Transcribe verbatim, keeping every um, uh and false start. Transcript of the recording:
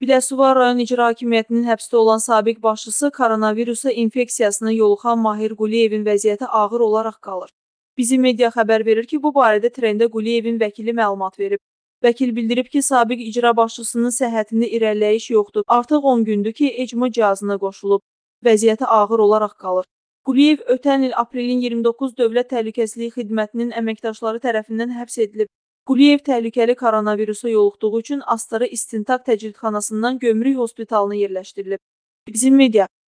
Biləsuvar rayon icra hakimiyyətinin həbsdə olan sabiq başçısı koronavirusa infeksiyasına yoluxan Mahir Quliyevin vəziyyəti ağır olaraq qalır. Bizim media xəbər verir ki, bu barədə trendə Quliyevin vəkili məlumat verib. Vəkil bildirib ki, sabiq icra başçısının səhhətində irəliləyiş yoxdur. Artıq on gündür ki, ecmo cihazına qoşulub. Vəziyyəti ağır olaraq qalır. Quliyev ötən il aprelin iyirmi doqquz Dövlət Təhlükəsizlik Xidmətinin əməkdaşları tərəfindən həbs edilib. Quliyev təhlükəli koronavirusa yoluxduğu üçün Astara İstintaq Təcridxanasından Gömrük Hospitalına yerləşdirilib. Bizim media